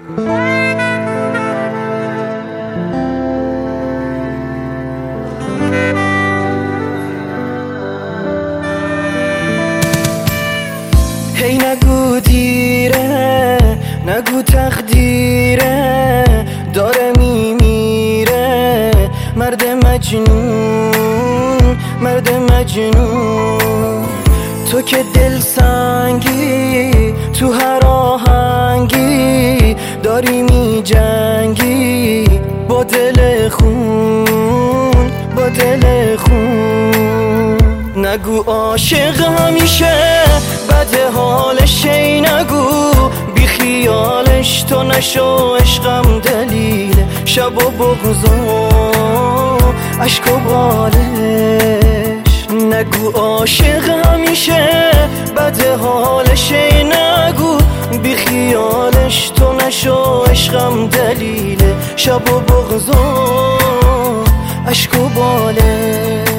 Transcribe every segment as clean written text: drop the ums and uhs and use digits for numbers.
هی نگو دیره، نگو تقدیره، داره میمیره مرد مجنون، مرد مجنون. تو که دل سنگی تو هر آهنگی داری می جنگی با دل خون، با دل خون. نگو عاشق همیشه بده حالش، ای نگو بی خیالش تو نشو عشقم دلیل شب و بغض و عشق و بالش. نگو عاشق همیشه بده حالش، ای نگو بی خیالش تو نشو عشقم دلیل شب و بغض و عشق و بالش.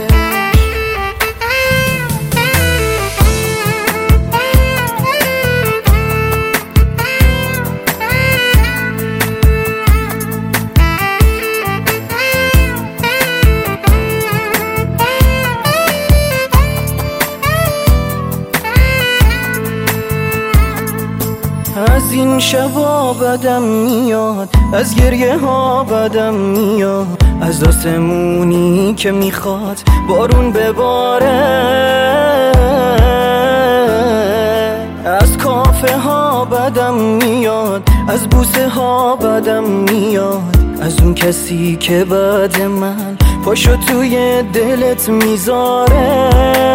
از این شبا بدم میاد، از گریه ها بدم میاد، از آسمونی که میخواد بارون بباره، از کافه ها بدم میاد، از بوسه ها بدم میاد، از اون کسی که بعد من پاشو توی دلت میذاره.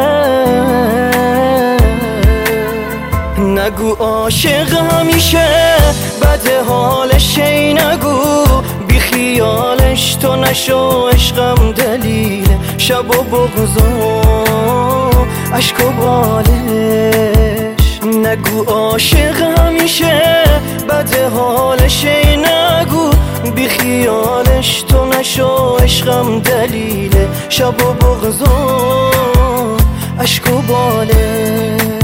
نگو عاشق همیشه بده حالش، ای نگو بی خیالش تو نشو عشقم دلیل شب و بغض و عشق و بالش. نگو عاشق همیشه بده حالش، ای نگو بی خیالش تو نشو عشقم دلیل شب و بغض و عشق و بالش.